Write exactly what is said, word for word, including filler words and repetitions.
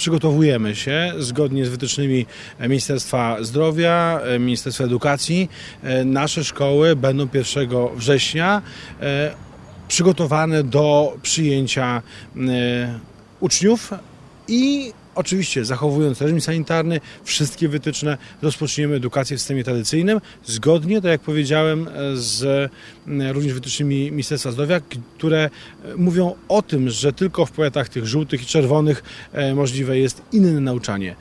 przygotowujemy się zgodnie z wytycznymi Ministerstwa Zdrowia, Ministerstwa Edukacji. Nasze szkoły będą pierwszego września przygotowane do przyjęcia uczniów i oczywiście zachowując reżim sanitarny, wszystkie wytyczne, rozpoczniemy edukację w systemie tradycyjnym, zgodnie, tak jak powiedziałem, z również wytycznymi Ministerstwa Zdrowia, które mówią o tym, że tylko w powiatach tych żółtych i czerwonych możliwe jest inne nauczanie.